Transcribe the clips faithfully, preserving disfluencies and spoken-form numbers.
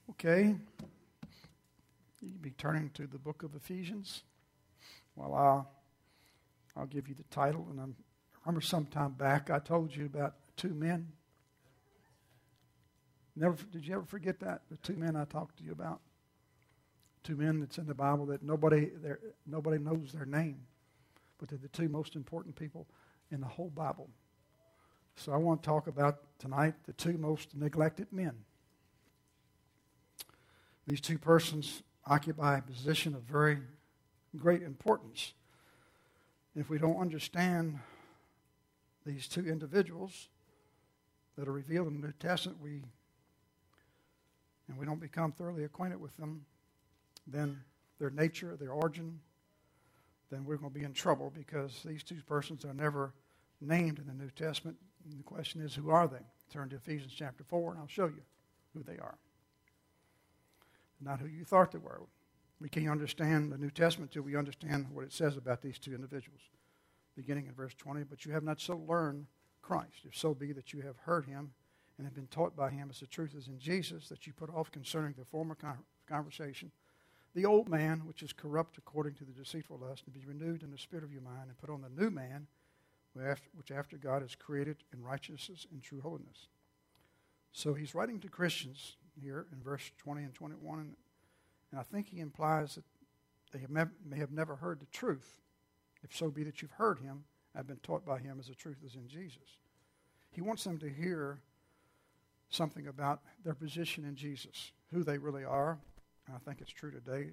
Okay, you'll be turning to the book of Ephesians. Well, I'll, I'll give you the title. And I'm, I remember some time back I told you about two men. Never did you ever forget that? The two men I talked to you about. Two men that's in the Bible that nobody nobody knows their name, but they're the two most important people in the whole Bible. So I want to talk about tonight the two most neglected men. These two persons occupy a position of very great importance. If we don't understand these two individuals that are revealed in the New Testament, we and we don't become thoroughly acquainted with them, then their nature, their origin, then we're going to be in trouble because these two persons are never named in the New Testament. And the question is, who are they? Turn to Ephesians chapter four, and I'll show you who they are. Not who you thought they were. We can't understand the New Testament until we understand what it says about these two individuals. Beginning in verse twenty, but you have not so learned Christ, if so be that you have heard him and have been taught by him as the truth is in Jesus, that you put off concerning the former conversation the old man, which is corrupt according to the deceitful lust, and be renewed in the spirit of your mind, and put on the new man, which after God is created in righteousness and true holiness. So he's writing to Christians here in verse twenty and twenty-one, and, and I think he implies that they have mev- may have never heard the truth, if so be that you've heard him, have been taught by him as the truth is in Jesus. He wants them to hear something about their position in Jesus, who they really are. And I think it's true today,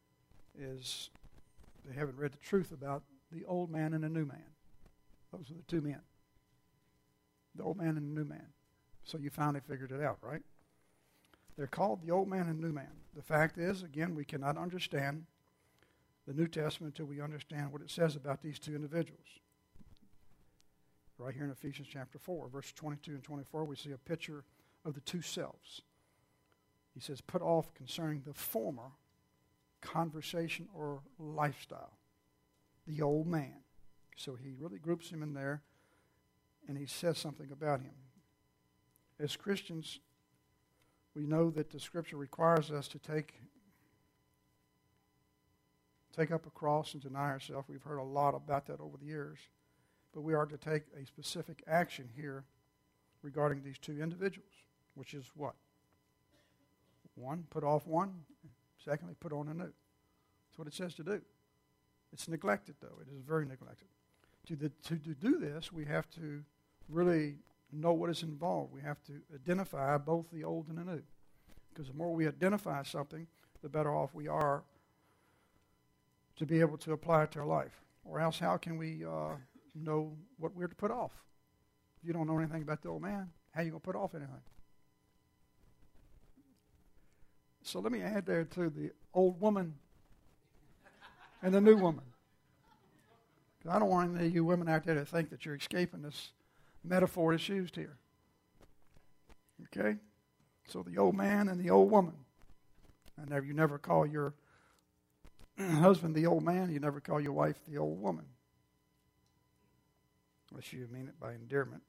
is they haven't read the truth about the old man and the new man. Those are the two men. The old man and the new man. So you finally figured it out, right? They're called the old man and new man. The fact is, again, we cannot understand the New Testament until we understand what it says about these two individuals. Right here in Ephesians chapter four, verse twenty-two and twenty-four, we see a picture of the two selves. He says, put off concerning the former conversation or lifestyle, the old man. So he really groups him in there, and he says something about him. As Christians, we know that the Scripture requires us to take, take up a cross and deny ourselves. We've heard a lot about that over the years. But we are to take a specific action here regarding these two individuals, which is what? One, put off one. Secondly, put on a new. That's what it says to do. It's neglected, though. It is very neglected. To, the, to, to do this, we have to really know what is involved. We have to identify both the old and the new. Because the more we identify something, the better off we are to be able to apply it to our life. Or else, how can we uh, know what we're to put off? If you don't know anything about the old man, how are you going to put off anything? So let me add there to the old woman and the new woman. Because I don't want any of you women out there to think that you're escaping this metaphor that's used here. Okay? So the old man and the old woman. And never, you never call your husband the old man. You never call your wife the old woman. Unless you mean it by endearment.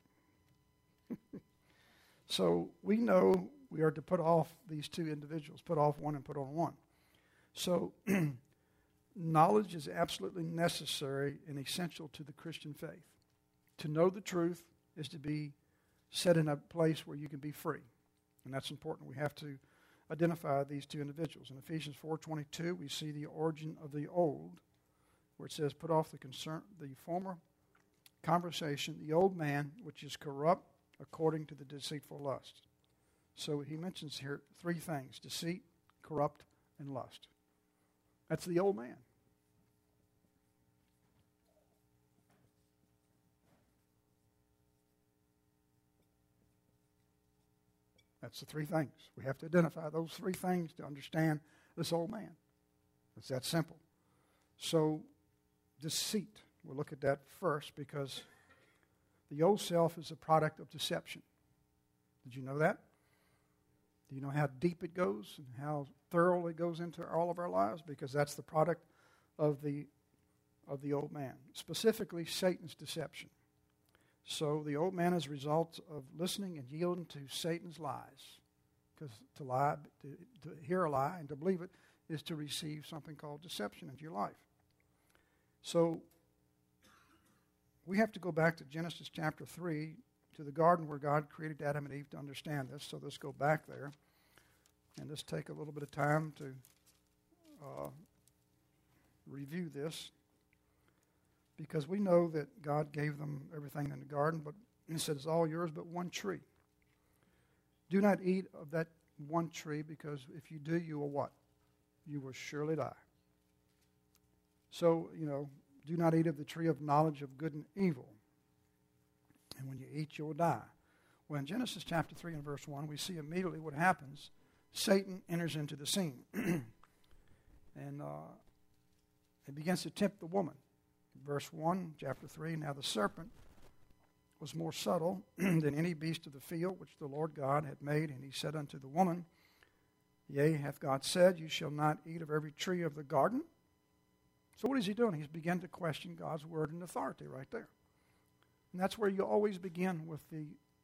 So we know we are to put off these two individuals, put off one and put on one. So knowledge is absolutely necessary and essential to the Christian faith. To know the truth is to be set in a place where you can be free. And that's important. We have to identify these two individuals. In Ephesians four twenty-two, we see the origin of the old, where it says, put off the concern, the former conversation, the old man, which is corrupt according to the deceitful lust. So he mentions here three things: deceit, corrupt, and lust. That's the old man. That's the three things. We have to identify those three things to understand this old man. It's that simple. So, deceit. We'll look at that first because the old self is a product of deception. Did you know that? Do you know how deep it goes and how thorough it goes into all of our lives? Because that's the product of the of the old man, specifically Satan's deception. So the old man is a result of listening and yielding to Satan's lies Because to lie, to, to hear a lie and to believe it is to receive something called deception into your life. So we have to go back to Genesis chapter three, to the garden where God created Adam and Eve, to understand this. So let's go back there and let's take a little bit of time to uh, review this, because we know that God gave them everything in the garden, but He said it's all yours but one tree. Do not eat of that one tree, because if you do, you will what? You will surely die. So, you know, do not eat of the tree of knowledge of good and evil. And when you eat, you will die. Well, in Genesis chapter three and verse one, we see immediately what happens. Satan enters into the scene. and uh, he begins to tempt the woman. Verse one, chapter three, now the serpent was more subtle than any beast of the field which the Lord God had made. And he said unto the woman, Yea, hath God said, You shall not eat of every tree of the garden? So what is he doing? He's beginning to question God's word and authority right there. And that's where you always begin with the,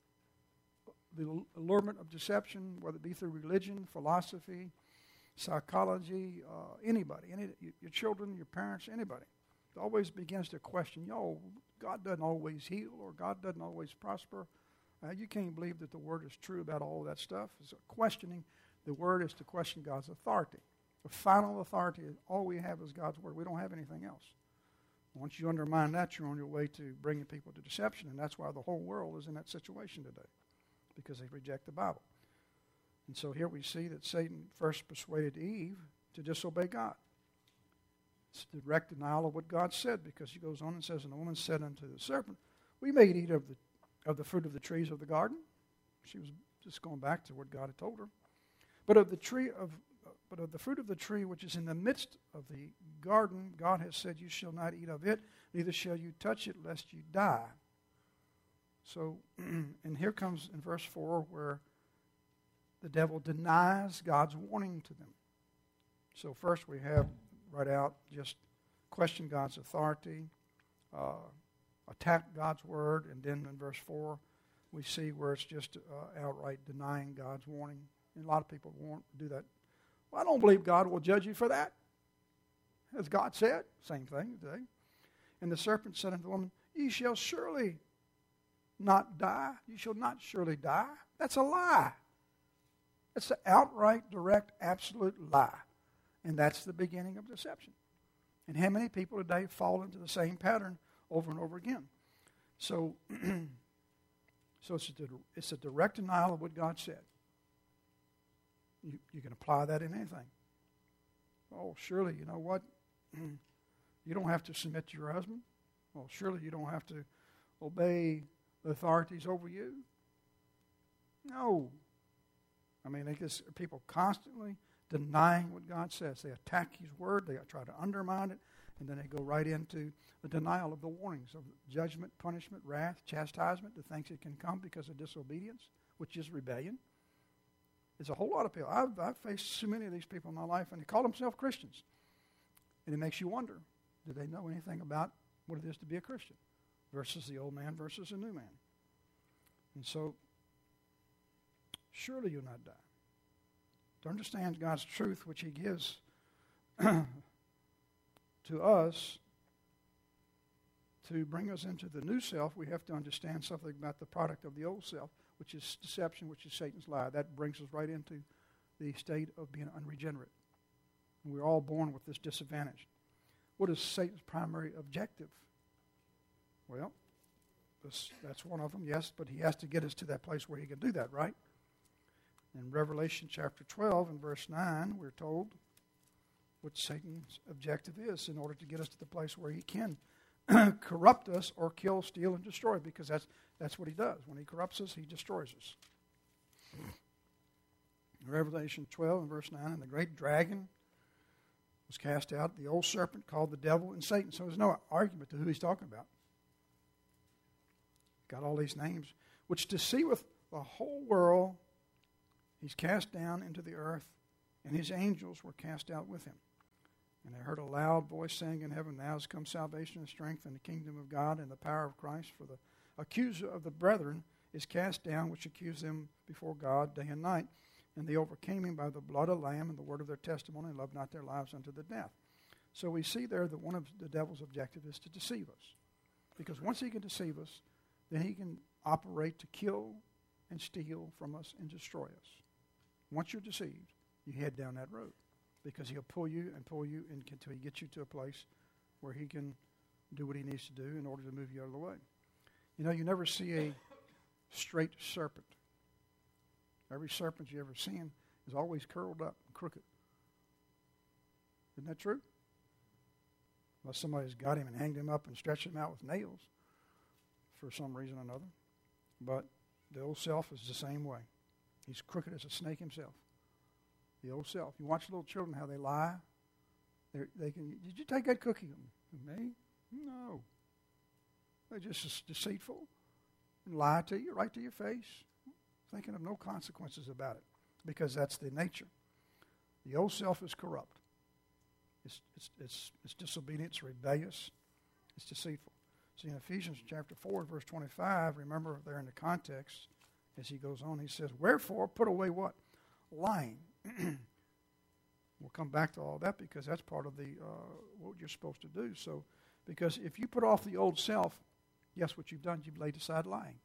the allurement of deception, whether it be through religion, philosophy, psychology, uh, anybody, any, your children, your parents, anybody. It always begins to question, yo, God doesn't always heal, or God doesn't always prosper. Uh, you can't believe that the word is true about all of that stuff. It's questioning. The word is to question God's authority. The final authority, all we have is God's word. We don't have anything else. Once you undermine that, you're on your way to bringing people to deception, and that's why the whole world is in that situation today, because they reject the Bible. And so here we see that Satan first persuaded Eve to disobey God. It's direct denial of what God said, because he goes on and says, And the woman said unto the serpent, We may eat of the of the fruit of the trees of the garden. She was just going back to what God had told her. But of the tree of but of the fruit of the tree which is in the midst of the garden, God has said, You shall not eat of it, neither shall you touch it, lest you die. So, and here comes in verse four where the devil denies God's warning to them. So first we have right out just question God's authority, uh, attack God's word, and then in verse four we see where it's just uh, outright denying God's warning. And a lot of people won't do that. Well, I don't believe God will judge you for that. As God said, same thing today. And the serpent said unto the woman, Ye shall surely not die. You shall not surely die. That's a lie. It's an outright, direct, absolute lie. And that's the beginning of deception. And how many people today fall into the same pattern over and over again? So, so it's, a, it's a direct denial of what God said. You, you can apply that in anything. Oh, surely, you know what? You don't have to submit to your husband. Well, surely you don't have to obey the authorities over you. No. I mean, they just, people constantly denying what God says. They attack His word. They try to undermine it. And then they go right into the denial of the warnings of judgment, punishment, wrath, chastisement, the things that can come because of disobedience, which is rebellion. There's a whole lot of people. I've, I've faced so many of these people in my life, and they call themselves Christians. And it makes you wonder, do they know anything about what it is to be a Christian versus the old man versus the new man? And so, surely you'll not die. To understand God's truth, which He gives to us, to bring us into the new self, we have to understand something about the product of the old self, which is deception, which is Satan's lie. That brings us right into the state of being unregenerate. And we're all born with this disadvantage. What is Satan's primary objective? Well, this, that's one of them, yes, but he has to get us to that place where he can do that, right? In Revelation chapter twelve and verse nine, we're told what Satan's objective is in order to get us to the place where he can corrupt us or kill, steal, and destroy, because that's that's what he does. When he corrupts us, he destroys us. In Revelation twelve and verse nine, and the great dragon was cast out, the old serpent called the devil and Satan. So there's no argument to who he's talking about. Got all these names, which deceiveth the whole world. He's cast down into the earth, and his angels were cast out with him. And I heard a loud voice saying in heaven, Now has come salvation and strength and the kingdom of God and the power of Christ, for the accuser of the brethren is cast down, which accused them before God day and night. And they overcame him by the blood of the Lamb and the word of their testimony, and loved not their lives unto the death. So we see there that one of the devil's objectives is to deceive us. Because once he can deceive us, then he can operate to kill and steal from us and destroy us. Once you're deceived, you head down that road. Because he'll pull you and pull you until he gets you to a place where he can do what he needs to do in order to move you out of the way. You know, you never see a straight serpent. Every serpent you ever seen is always curled up and crooked. Isn't that true? Unless somebody's got him and hanged him up and stretched him out with nails for some reason or another. But the old self is the same way. He's crooked as a snake himself. The old self. You watch little children how they lie. They're, they can. Did you take that cookie? Me? No. They're just deceitful and lie to you right to your face, thinking of no consequences about it, because that's the nature. The old self is corrupt. It's, it's, it's, it's disobedient, it's rebellious, it's deceitful. See, in Ephesians chapter four, verse twenty-five, remember there in the context, as he goes on, he says, wherefore put away what? Lying. We'll come back to all that because that's part of the uh, what you're supposed to do. So, because if you put off the old self, guess what you've done? You've laid aside lying.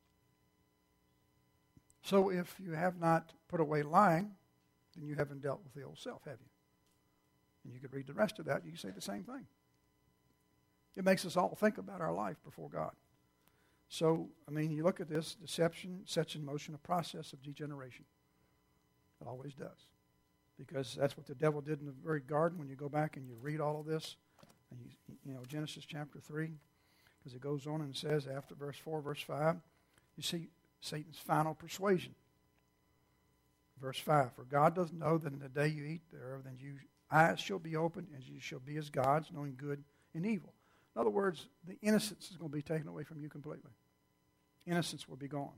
So if you have not put away lying, then you haven't dealt with the old self, have you? And you could read the rest of that, you can say the same thing. It makes us all think about our life before God. So, I mean, you look at this, deception sets in motion a process of degeneration. It always does. Because that's what the devil did in the very garden. When you go back and you read all of this, and you, you know, Genesis chapter three, because it goes on and says after verse four, verse five, you see Satan's final persuasion. Verse five, for God doth know that in the day you eat thereof, then your eyes shall be opened, and you shall be as gods, knowing good and evil. In other words, the innocence is going to be taken away from you completely. Innocence will be gone.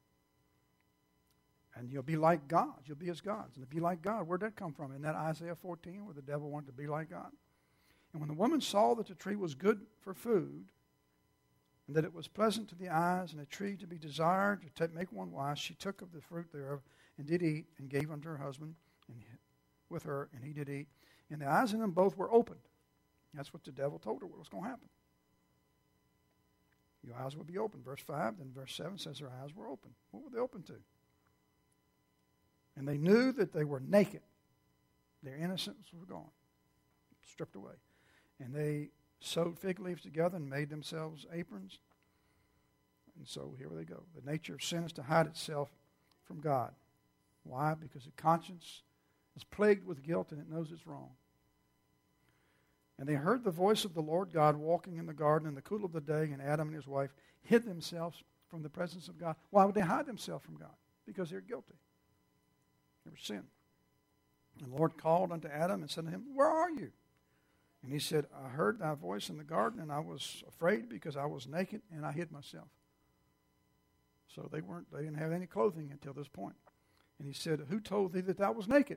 And you'll be like gods. You'll be as gods. And to be like God, where'd that come from? Isn't that Isaiah fourteen, where the devil wanted to be like God? And when the woman saw that the tree was good for food, and that it was pleasant to the eyes, and a tree to be desired to take, make one wise, she took of the fruit thereof, and did eat, and gave unto her husband and with her, and he did eat. And the eyes of them both were opened. That's what the devil told her what was going to happen. Your eyes will be open. Verse five, then verse seven says her eyes were open. What were they open to? And they knew that they were naked. Their innocence was gone, stripped away. And they sewed fig leaves together and made themselves aprons. And so here they go. The nature of sin is to hide itself from God. Why? Because the conscience is plagued with guilt and it knows it's wrong. And they heard the voice of the Lord God walking in the garden in the cool of the day, and Adam and his wife hid themselves from the presence of God. Why would they hide themselves from God? Because they're guilty. They were sin. And the Lord called unto Adam and said to him, where are you? And he said, I heard thy voice in the garden, and I was afraid because I was naked, and I hid myself. So they weren't, they didn't have any clothing until this point. And he said, who told thee that thou was naked?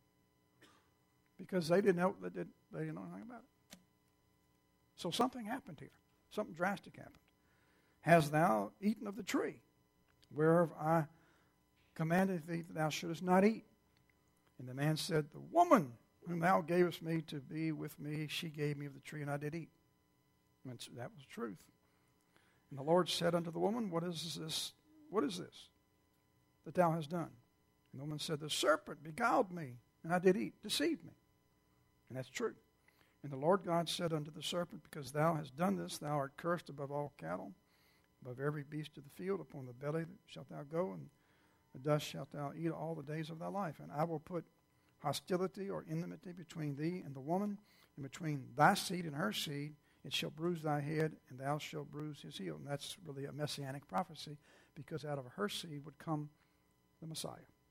Because they didn't know, they didn't, they didn't know anything about it. So something happened here. Something drastic happened. Hast thou eaten of the tree, whereof I commanded thee that thou shouldest not eat? And the man said, the woman whom thou gavest me to be with me, she gave me of the tree, and I did eat. And that was truth. And the Lord said unto the woman, What is this? What is this that thou hast done? And the woman said, the serpent beguiled me, and I did eat, deceived me. And that's true. And the Lord God said unto the serpent, because thou hast done this, thou art cursed above all cattle, above every beast of the field. Upon the belly shalt thou go, and the dust shalt thou eat all the days of thy life. And I will put hostility or enmity between thee and the woman, and between thy seed and her seed. It shall bruise thy head, and thou shalt bruise his heel. And that's really a messianic prophecy, because out of her seed would come the Messiah.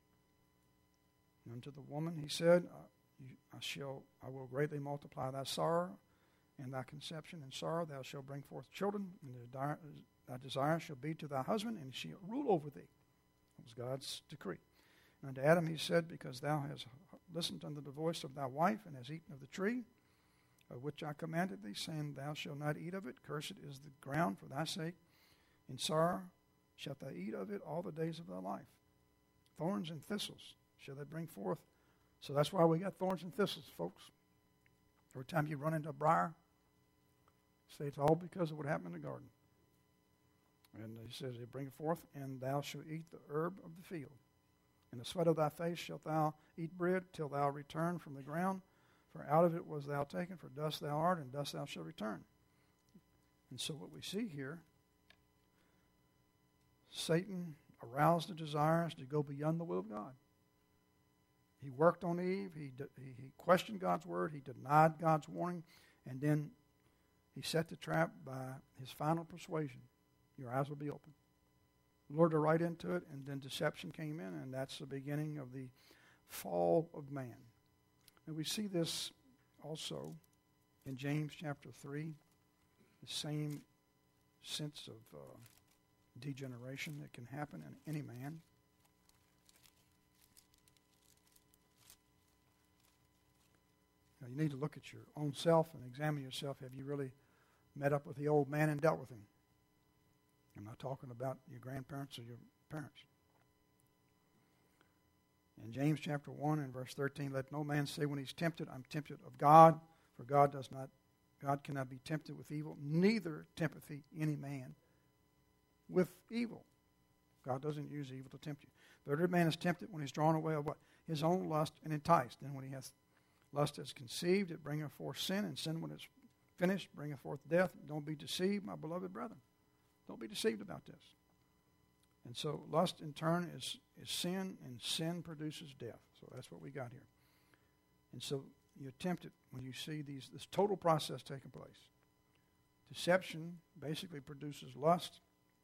And unto the woman he said, I shall, I will greatly multiply thy sorrow and thy conception. In sorrow thou shalt bring forth children, and thy desire shall be to thy husband, and he shall rule over thee. That was God's decree. And unto Adam he said, because thou hast listened unto the voice of thy wife, and hast eaten of the tree, of which I commanded thee, saying, thou shalt not eat of it. Cursed is the ground for thy sake. In sorrow shalt thou eat of it all the days of thy life. Thorns and thistles shall they bring forth. So that's why we got thorns and thistles, folks. Every time you run into a briar, say it's all because of what happened in the garden. And he says, they bring forth, and thou shalt eat the herb of the field. In the sweat of thy face shalt thou eat bread till thou return from the ground. For out of it was thou taken, for dust thou art, and dust thou shalt return. And so what we see here, Satan aroused the desires to go beyond the will of God. He worked on Eve. He, he, he questioned God's word. He denied God's warning. And then he set the trap by his final persuasion. Your eyes will be open. Lured her right into it, and then deception came in, and that's the beginning of the fall of man. And we see this also in James chapter three, the same sense of uh, degeneration that can happen in any man. Now, you need to look at your own self and examine yourself. Have you really met up with the old man and dealt with him? I'm not talking about your grandparents or your parents. In James chapter one and verse thirteen, let no man say when he's tempted, I'm tempted of God, for God does not, God cannot be tempted with evil, neither tempteth he any man with evil. God doesn't use evil to tempt you. But every man is tempted when he's drawn away of what? His own lust and enticed. And when he hath lust is conceived, it bringeth forth sin, and sin when it's finished bringeth forth death. Don't be deceived, my beloved brethren. Don't be deceived about this. And so lust in turn is, is sin, and sin produces death. So that's what we got here. And so you're tempted when you see these this total process taking place. Deception basically produces lust.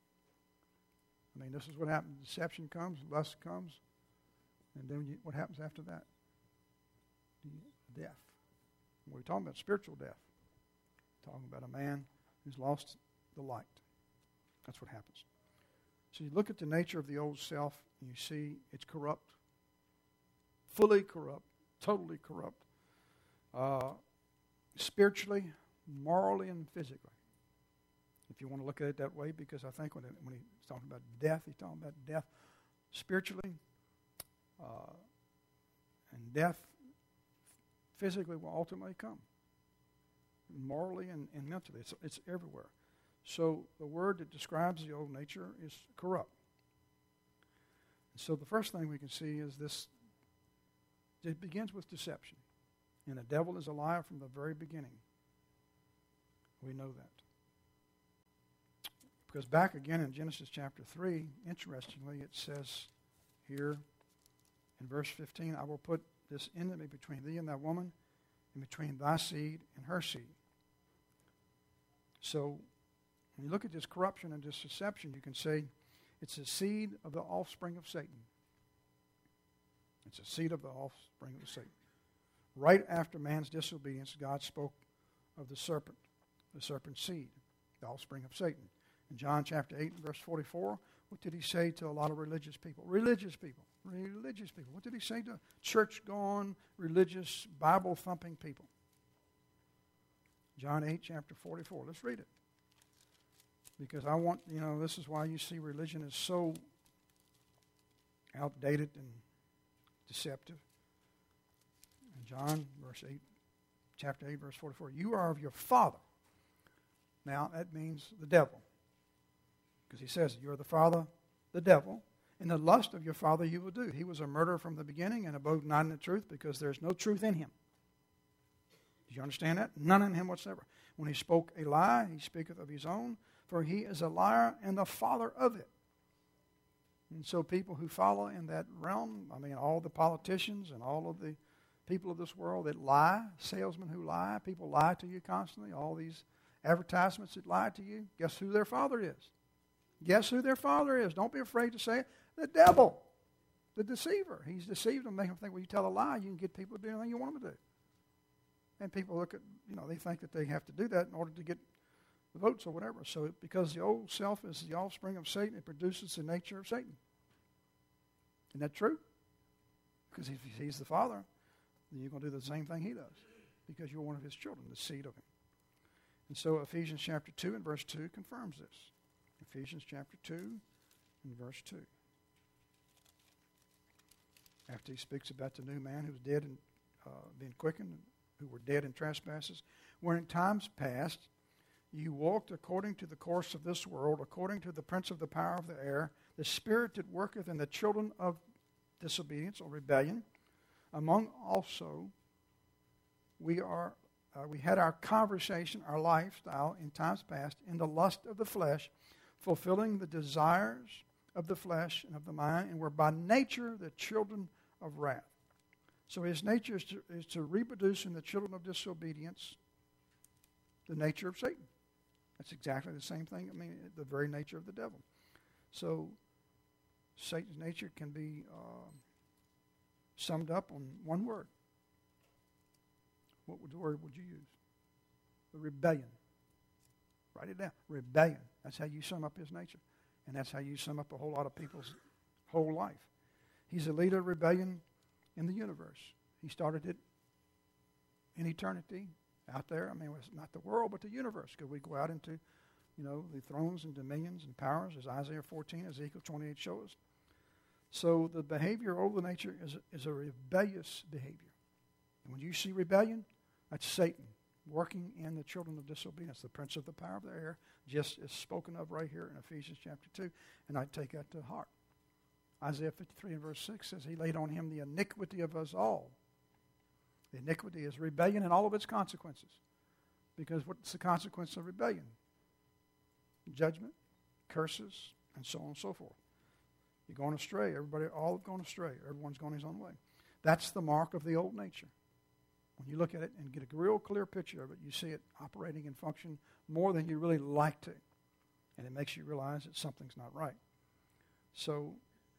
I mean, this is what happens. Deception comes, lust comes, and then you, what happens after that? Death. We're talking about spiritual death. We're talking about a man who's lost the light. That's what happens. So you look at the nature of the old self, and you see it's corrupt, fully corrupt, totally corrupt, uh, spiritually, morally, and physically. If you want to look at it that way, because I think when, it, when he's talking about death, he's talking about death spiritually, uh, and death physically will ultimately come, morally and, and mentally. It's, it's everywhere. So the word that describes the old nature is corrupt. So the first thing we can see is this, it begins with deception. And the devil is a liar from the very beginning. We know that. Because back again in Genesis chapter three, interestingly, it says here in verse fifteen, I will put this enmity between thee and that woman, and between thy seed and her seed. So when you look at this corruption and this deception, you can say it's a seed of the offspring of Satan. It's a seed of the offspring of Satan. Right after man's disobedience, God spoke of the serpent, the serpent's seed, the offspring of Satan. In John chapter eight, verse forty-four, what did he say to a lot of religious people? Religious people. Religious people. What did he say to church-going, religious, Bible-thumping people? John eight, chapter forty-four. Let's read it. Because I want, you know, this is why you see religion is so outdated and deceptive. In John, verse eight, chapter eight, verse forty-four. You are of your father. Now, that means the devil. Because he says, you are the father, the devil, and the lust of your father you will do. He was a murderer from the beginning and abode not in the truth, because there's no truth in him. Do you understand that? None in him whatsoever. When he spoke a lie, he speaketh of his own, for he is a liar and the father of it. And so people who follow in that realm, I mean, all the politicians and all of the people of this world that lie, salesmen who lie, people lie to you constantly, all these advertisements that lie to you, guess who their father is? Guess who their father is? Don't be afraid to say it. The devil, the deceiver. He's deceived them, make them think, well, you tell a lie, you can get people to do anything you want them to do. And people look at, you know, they think that they have to do that in order to get the votes or whatever. So it, because the old self is the offspring of Satan, it produces the nature of Satan. Isn't that true? Because if he's the father, then you're going to do the same thing he does, because you're one of his children, the seed of him. And so Ephesians chapter two and verse two confirms this. Ephesians chapter two and verse two. after he speaks about the new man who's dead and uh, being quickened, who were dead in trespasses, where in times past you walked according to the course of this world, according to the prince of the power of the air, the spirit that worketh in the children of disobedience or rebellion, among also we are uh, we had our conversation, our lifestyle in times past in the lust of the flesh, fulfilling the desires of the flesh and of the mind, and were by nature the children of wrath. So his nature is to, is to reproduce in the children of disobedience the nature of Satan. That's exactly the same thing. I mean, the very nature of the devil. So Satan's nature can be uh, summed up on one word. What would, word would you use? The rebellion. Write it down. Rebellion. That's how you sum up his nature. And that's how you sum up a whole lot of people's whole life. He's the leader of rebellion in the universe. He started it in eternity out there. I mean, it was not the world, but the universe. Because we go out into, you know, the thrones and dominions and powers, as Isaiah fourteen, Ezekiel twenty-eight shows us. So the behavior over the nature is, is a rebellious behavior. And when you see rebellion, that's Satan working in the children of disobedience, the prince of the power of the air, just is spoken of right here in Ephesians chapter two, and I take that to heart. Isaiah fifty-three and verse six says, he laid on him the iniquity of us all. The iniquity is rebellion and all of its consequences. Because what's the consequence of rebellion? Judgment, curses, and so on and so forth. You're going astray. Everybody, all have gone astray. Everyone's gone his own way. That's the mark of the old nature. When you look at it and get a real clear picture of it, you see it operating and function more than you really like to. And it makes you realize that something's not right. So,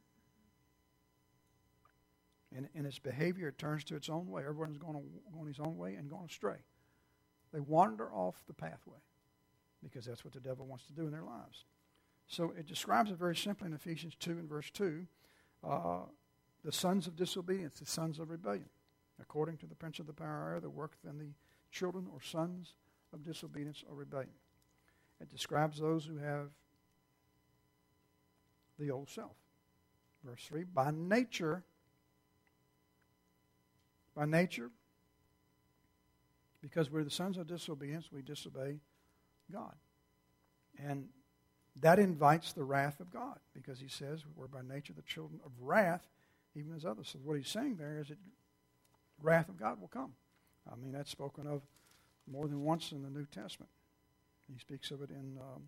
in, in its behavior, it turns to its own way. Everyone's going, to, going his own way and going astray. They wander off the pathway because that's what the devil wants to do in their lives. So it describes it very simply in Ephesians two and verse two. Uh, the sons of disobedience, the sons of rebellion, according to the prince of the power of air, that worketh in the children or sons of disobedience or rebellion. It describes those who have the old self. Verse three, by nature, by nature, because we're the sons of disobedience, we disobey God. And that invites the wrath of God, because he says we're by nature the children of wrath, even as others. So what he's saying there is that wrath of God will come. I mean, that's spoken of more than once in the New Testament. He speaks of it in um,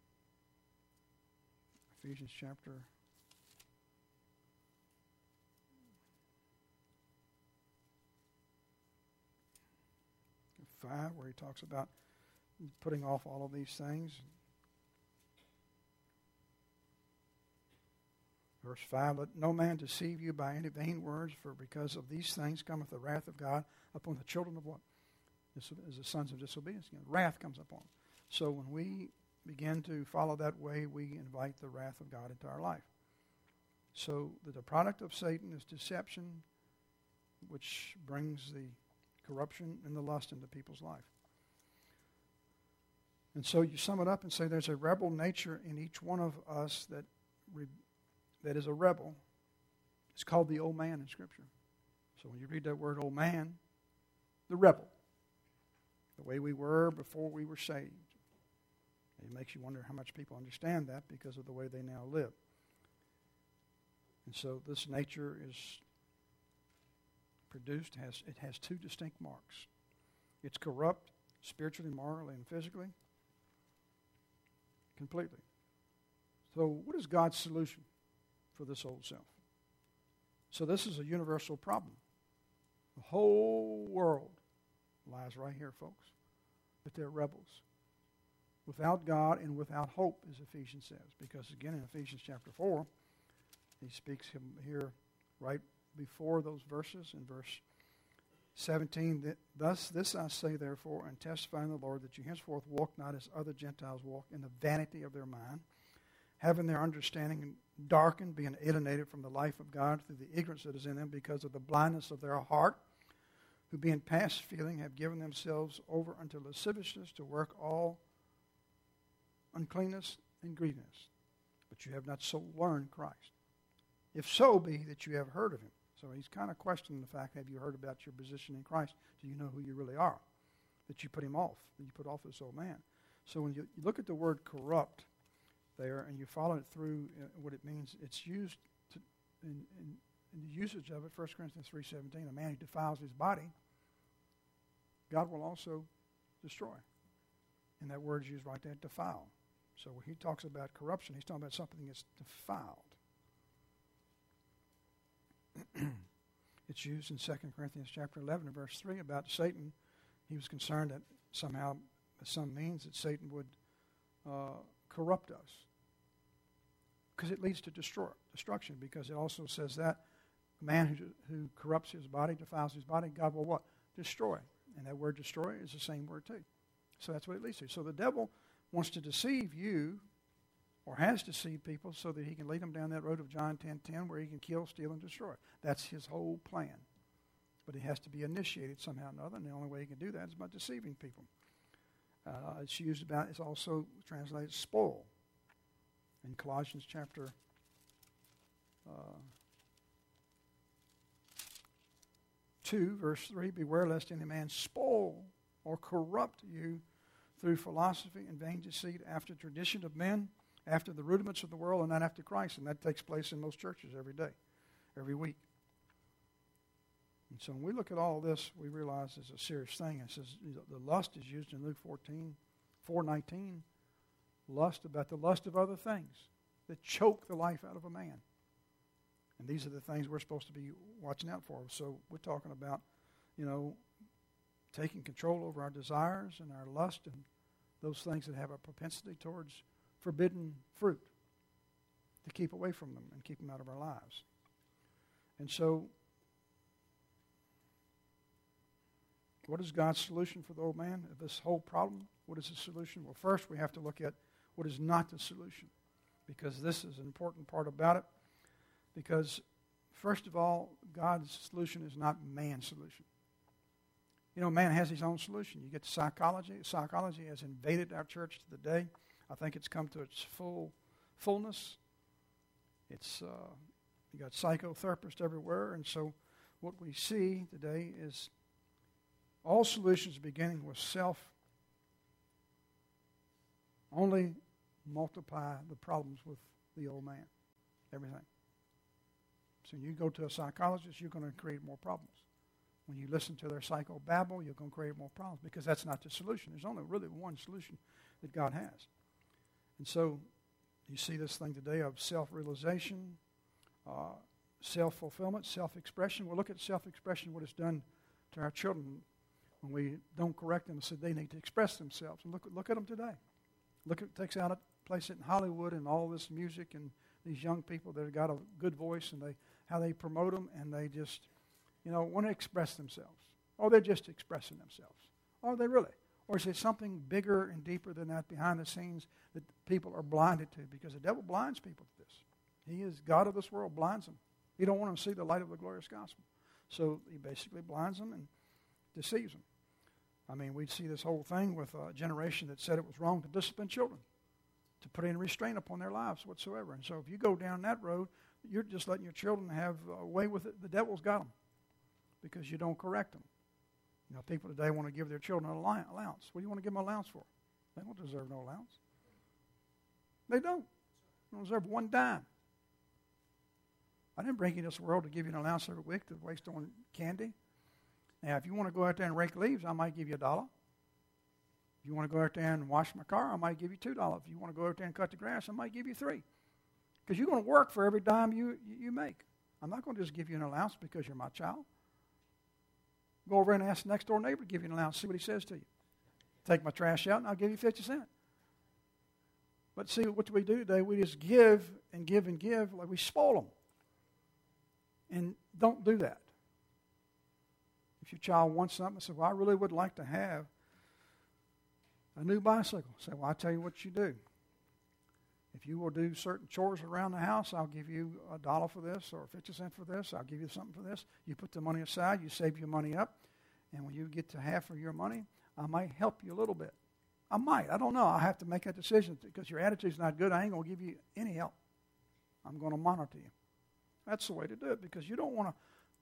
Ephesians chapter five, where he talks about putting off all of these things. Verse five, let no man deceive you by any vain words, for because of these things cometh the wrath of God upon the children of what? This is the sons of disobedience. Again, wrath comes upon them. So when we begin to follow that way, we invite the wrath of God into our life. So the, the product of Satan is deception, which brings the corruption and the lust into people's life. And so you sum it up and say there's a rebel nature in each one of us that re- that is a rebel. It's called the old man in Scripture. So when you read that word old man, the rebel, the way we were before we were saved. It makes you wonder how much people understand that because of the way they now live. And so this nature is produced, has it has two distinct marks. It's corrupt spiritually, morally, and physically, completely. So what is God's solution for this old self? So this is a universal problem. The whole world lies right here, folks. But they're rebels. Without God and without hope, as Ephesians says. Because again, in Ephesians chapter four, he speaks here right before those verses in verse seventeen. That, thus this I say therefore, and testify in the Lord, that you henceforth walk not as other Gentiles walk, in the vanity of their mind, having their understanding darkened, being alienated from the life of God through the ignorance that is in them because of the blindness of their heart, who being past feeling have given themselves over unto lasciviousness to work all uncleanness and greediness. But you have not so learned Christ. If so be that you have heard of him. So he's kind of questioning the fact, have you heard about your position in Christ? Do you know who you really are? That you put him off, that you put off this old man. So when you, you look at the word corrupt there and you follow it through uh, what it means, it's used to, in, in, in the usage of it, First Corinthians three seventeen, a man who defiles his body, God will also destroy. And that word is used right there, defile. So when he talks about corruption, he's talking about something that's defiled. It's used in Second Corinthians chapter eleven and verse three about Satan. He was concerned that somehow, some means that Satan would uh, corrupt us. Because it leads to destroy, destruction, because it also says that a man who, who corrupts his body, defiles his body, God will what? Destroy. And that word destroy is the same word too. So that's what it leads to. So the devil wants to deceive you, or has deceived people, so that he can lead them down that road of John ten ten, where he can kill, steal, and destroy. That's his whole plan. But he has to be initiated somehow or another, and the only way he can do that is by deceiving people. Uh, it's used about, it's also translated spoil. In Colossians chapter uh, two, verse three, beware lest any man spoil or corrupt you through philosophy and vain deceit, after tradition of men, after the rudiments of the world, and not after Christ. And that takes place in most churches every day, every week. And so when we look at all this, we realize it's a serious thing. It says the lust is used in Luke fourteen, four nineteen. Lust, about the lust of other things that choke the life out of a man. And these are the things we're supposed to be watching out for. So we're talking about, you know, taking control over our desires and our lust and those things that have a propensity towards forbidden fruit, to keep away from them and keep them out of our lives. And so, what is God's solution for the old man of this whole problem? What is the solution? Well, first we have to look at what is not the solution, because this is an important part about it. Because, first of all, God's solution is not man's solution. You know, man has his own solution. You get to psychology. Psychology has invaded our church today. I think it's come to its full fullness. It's uh, you got psychotherapists everywhere, and so what we see today is all solutions beginning with self only multiply the problems with the old man. Everything. So you go to a psychologist, you're going to create more problems. When you listen to their psychobabble, you're going to create more problems, because that's not the solution. There's only really one solution that God has. And so you see this thing today of self-realization, uh, self-fulfillment, self-expression. Well, look at self-expression, what it's done to our children when we don't correct them and say they need to express themselves. And look, look at them today. Look, it takes out a place in Hollywood and all this music and these young people that have got a good voice, and they how they promote them, and they just, you know, want to express themselves. Or they're just expressing themselves. Are they really? Or is there something bigger and deeper than that behind the scenes that people are blinded to? Because the devil blinds people to this. He is God of this world, blinds them. He don't want them to see the light of the glorious gospel. So he basically blinds them and deceives them. I mean, we see this whole thing with a generation that said it was wrong to discipline children, to put any restraint upon their lives whatsoever. And so if you go down that road, you're just letting your children have a way with it. The devil's got them because you don't correct them. You know, people today want to give their children an allowance. What do you want to give them an allowance for? They don't deserve no allowance. They don't. They don't deserve one dime. I didn't bring you to this world to give you an allowance every week to waste on candy. Now, if you want to go out there and rake leaves, I might give you a dollar. If you want to go out there and wash my car, I might give you two dollars. If you want to go out there and cut the grass, I might give you three. Because you're going to work for every dime you, you make. I'm not going to just give you an allowance because you're my child. Go over and ask the next door neighbor to give you an allowance, see what he says to you. Take my trash out and I'll give you fifty cents. But see, what do we do today? We just give and give and give like we spoil them. And don't do that. If your child wants something, say, well, I really would like to have a new bicycle. Say, well, I'll tell you what you do. If you will do certain chores around the house, I'll give you a dollar for this or fifty cents for this. I'll give you something for this. You put the money aside. You save your money up. And when you get to half of your money, I might help you a little bit. I might. I don't know. I have to make that decision because your attitude's not good. I ain't going to give you any help. I'm going to monitor you. That's the way to do it because you don't want to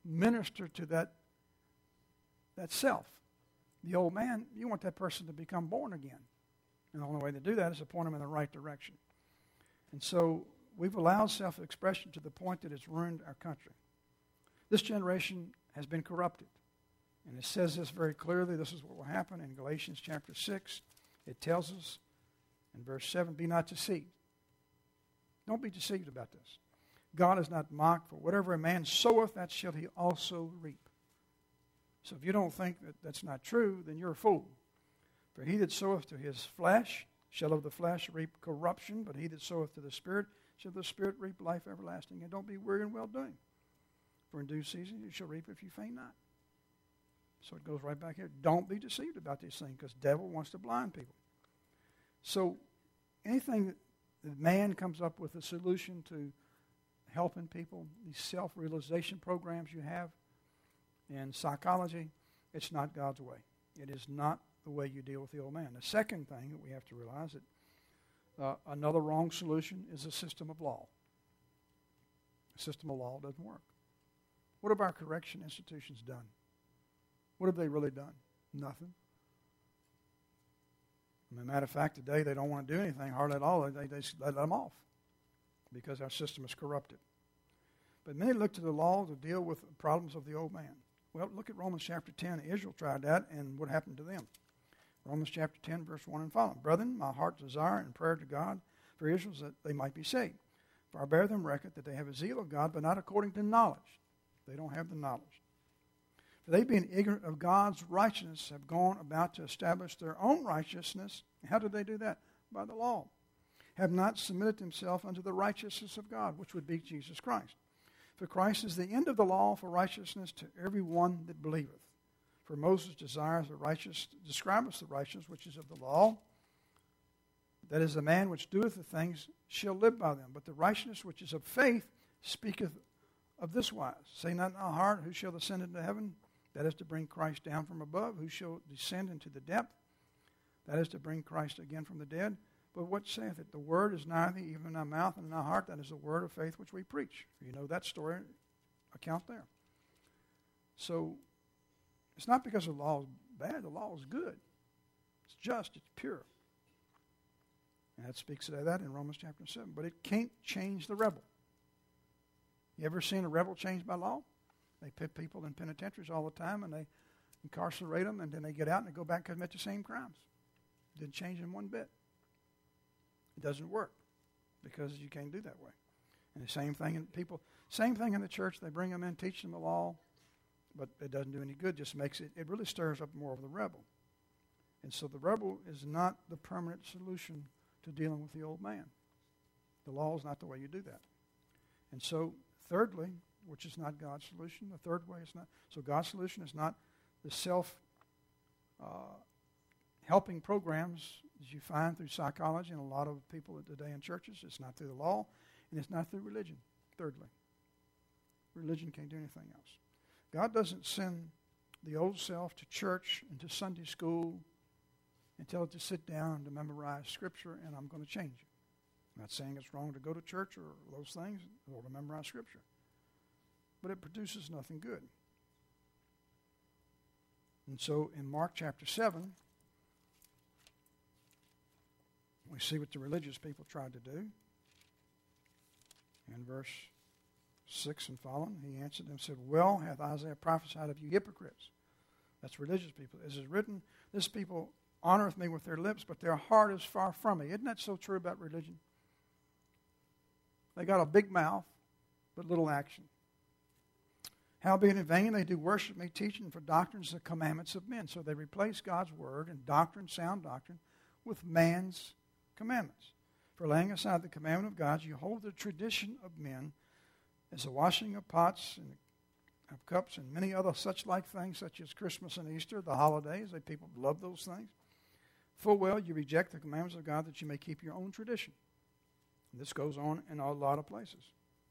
minister to that, that self. The old man, you want that person to become born again. And the only way to do that is to point them in the right direction. And so we've allowed self-expression to the point that it's ruined our country. This generation has been corrupted. And it says this very clearly. This is what will happen in Galatians chapter six. It tells us in verse seven, be not deceived. Don't be deceived about this. God is not mocked, for whatever a man soweth, that shall he also reap. So if you don't think that that's not true, then you're a fool. For he that soweth to his flesh shall of the flesh reap corruption, but he that soweth to the Spirit shall of the Spirit reap life everlasting. And don't be weary in well-doing. For in due season you shall reap if you faint not. So it goes right back here. Don't be deceived about these things, because the devil wants to blind people. So anything that, that man comes up with a solution to helping people, these self-realization programs you have in psychology, it's not God's way. It is not the way you deal with the old man. The second thing that we have to realize that uh, another wrong solution is a system of law. A system of law doesn't work. What have our correction institutions done? What have they really done? Nothing. As a matter of fact, today they don't want to do anything hardly at all. They, they let them off because our system is corrupted. But many look to the law to deal with the problems of the old man. Well, look at Romans chapter ten. Israel tried that, and what happened to them? Romans chapter ten, verse one and following. Brethren, my heart's desire and prayer to God for Israel is that they might be saved. For I bear them record that they have a zeal of God, but not according to knowledge. They don't have the knowledge. For they, being ignorant of God's righteousness, have gone about to establish their own righteousness. How did they do that? By the law. Have not submitted themselves unto the righteousness of God, which would be Jesus Christ. For Christ is the end of the law for righteousness to every one that believeth. For Moses desires the righteous, describeth the righteousness which is of the law. That is, the man which doeth the things shall live by them. But the righteousness which is of faith speaketh of this wise. Say not in our heart, who shall ascend into heaven? That is to bring Christ down from above. Who shall descend into the depth? That is to bring Christ again from the dead. But what saith it? The word is nigh thee, even in thy mouth and in thy heart. That is the word of faith which we preach. You know that story account there. So it's not because the law is bad. The law is good. It's just. It's pure. And that speaks of that in Romans chapter seven. But it can't change the rebel. You ever seen a rebel changed by law? They put people in penitentiaries all the time, and they incarcerate them, and then they get out and they go back and commit the same crimes. It didn't change them one bit. It doesn't work because you can't do that way. And the same thing in people, same thing in the church. They bring them in, teach them the law, but it doesn't do any good. It just makes it, it really stirs up more of the rebel. And so the rebel is not the permanent solution to dealing with the old man. The law is not the way you do that. And so, thirdly, which is not God's solution, the third way is not. So God's solution is not the self uh, helping programs that you find through psychology and a lot of people today in churches. It's not through the law, and it's not through religion, thirdly. Religion can't do anything else. God doesn't send the old self to church and to Sunday school and tell it to sit down and to memorize Scripture, and I'm going to change it. I'm not saying it's wrong to go to church or those things or to memorize Scripture. But it produces nothing good. And so in Mark chapter seven, we see what the religious people tried to do. In verse six and following, he answered them and said, well hath Isaiah prophesied of you hypocrites. That's religious people. As is written, this people honoreth me with their lips, but their heart is far from me. Isn't that so true about religion? They got a big mouth, but little action. Howbeit in vain they do worship me, teaching for doctrines the commandments of men. So they replace God's word and doctrine, sound doctrine, with man's commandments. For laying aside the commandment of God, you hold the tradition of men as the washing of pots and of cups and many other such like things, such as Christmas and Easter, the holidays. They people love those things. Full well you reject the commandments of God that you may keep your own tradition. And this goes on in a lot of places.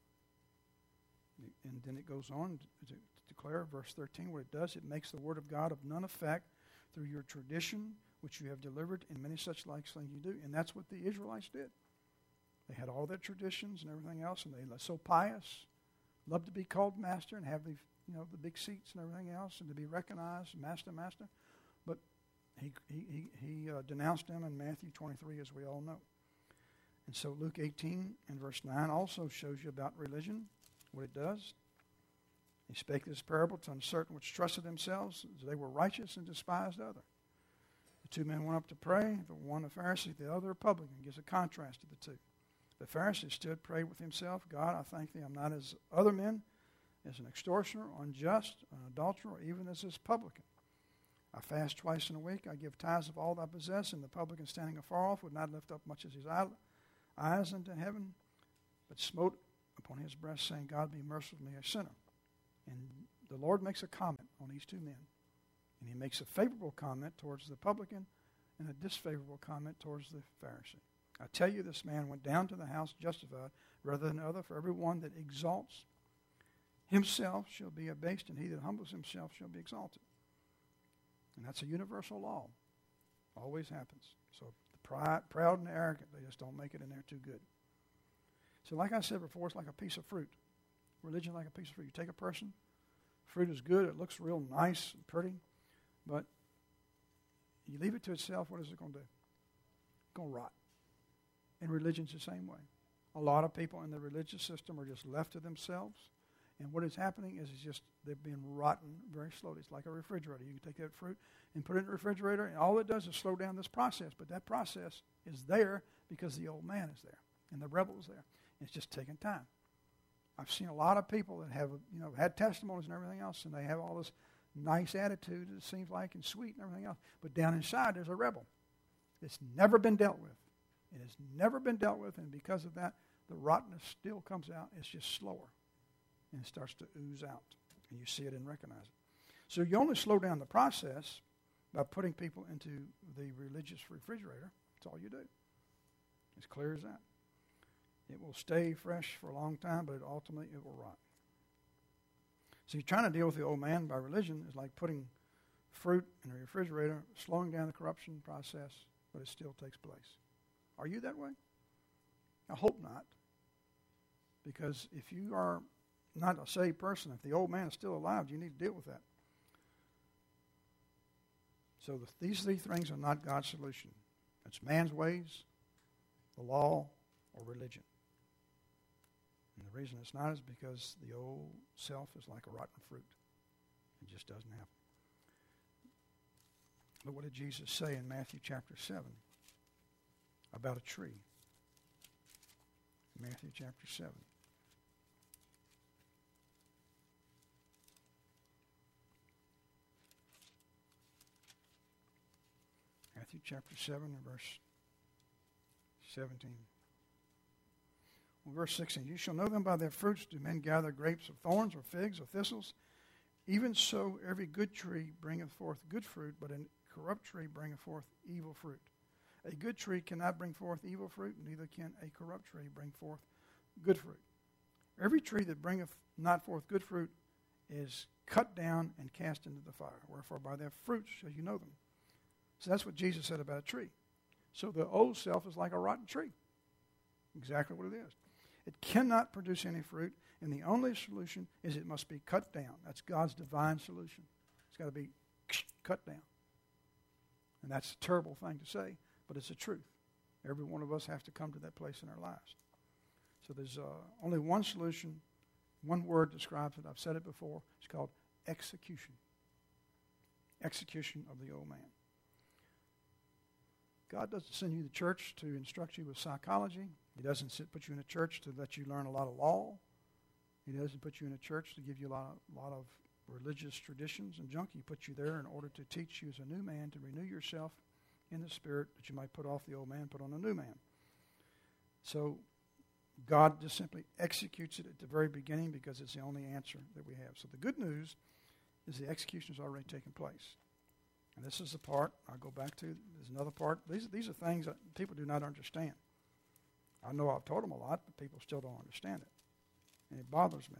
And then it goes on to declare, verse thirteen, what it does, it makes the word of God of none effect through your tradition, which you have delivered, and many such like things you do. And that's what the Israelites did. They had all their traditions and everything else, and they were so pious, loved to be called master, and have the you know, the big seats and everything else, and to be recognized, master, master. But he he he, he uh, denounced them in Matthew twenty-three, as we all know. And so Luke eighteen and verse nine also shows you about religion, what it does. He spake this parable to uncertain which trusted themselves as they were righteous and despised other. The two men went up to pray, the one a Pharisee, the other a publican. Gives a contrast to the two. The Pharisee stood, prayed with himself, God, I thank thee, I'm not as other men, as an extortioner, unjust, an adulterer, or even as this publican. I fast twice in a week, I give tithes of all that I possess, and the publican standing afar off would not lift up much as his eyes unto heaven, but smote upon his breast, saying, God, be merciful to me, a sinner. And the Lord makes a comment on these two men. And he makes a favorable comment towards the publican and a disfavorable comment towards the Pharisee. I tell you, this man went down to the house justified rather than other, for every one that exalts himself shall be abased, and he that humbles himself shall be exalted. And that's a universal law. Always happens. So the pride, proud and arrogant, they just don't make it in there too good. So like I said before, it's like a piece of fruit. Religion like a piece of fruit. You take a person, fruit is good, it looks real nice and pretty, but you leave it to itself, what is it going to do? It's going to rot. And religion's the same way. A lot of people in the religious system are just left to themselves, and what is happening is it's just they're being rotten very slowly. It's like a refrigerator. You can take that fruit and put it in the refrigerator, and all it does is slow down this process, but that process is there because the old man is there, and the rebel is there. It's just taking time. I've seen a lot of people that have, you know, had testimonies and everything else, and they have all this nice attitude, it seems like, and sweet and everything else. But down inside, there's a rebel. It's never been dealt with. It has never been dealt with, and because of that, the rottenness still comes out. It's just slower, and it starts to ooze out, and you see it and recognize it. So you only slow down the process by putting people into the religious refrigerator. That's all you do. As clear as that. It will stay fresh for a long time, but ultimately it will rot. So you're trying to deal with the old man by religion is like putting fruit in a refrigerator, slowing down the corruption process, but it still takes place. Are you that way? I hope not. Because if you are not a saved person, if the old man is still alive, you need to deal with that. So the, these three things are not God's solution. It's man's ways, the law, or religion. And the reason it's not is because the old self is like a rotten fruit. It just doesn't happen. But what did Jesus say in Matthew chapter seven about a tree? Matthew chapter seven. Matthew chapter seven and verse seventeen. Well, verse sixteen. You shall know them by their fruits. Do men gather grapes of thorns or figs or thistles? Even so, every good tree bringeth forth good fruit, but a corrupt tree bringeth forth evil fruit. A good tree cannot bring forth evil fruit, neither can a corrupt tree bring forth good fruit. Every tree that bringeth not forth good fruit is cut down and cast into the fire. Wherefore by their fruits shall you know them. So that's what Jesus said about a tree. So the old self is like a rotten tree. Exactly what it is. It cannot produce any fruit, and the only solution is it must be cut down. That's God's divine solution. It's got to be cut down. And that's a terrible thing to say, but it's the truth. Every one of us has to come to that place in our lives. So there's uh, only one solution. One word describes it. I've said it before. It's called execution. Execution of the old man. God doesn't send you to church to instruct you with psychology. He doesn't sit, put you in a church to let you learn a lot of law. He doesn't put you in a church to give you a lot of, lot of religious traditions and junk. He puts you there in order to teach you as a new man, to renew yourself in the spirit, that you might put off the old man, put on a new man. So God just simply executes it at the very beginning because it's the only answer that we have. So the good news is the execution has already taken place. And this is the part I'll go back to. There's another part. These, these are things that people do not understand. I know I've taught them a lot, but people still don't understand it. And it bothers me.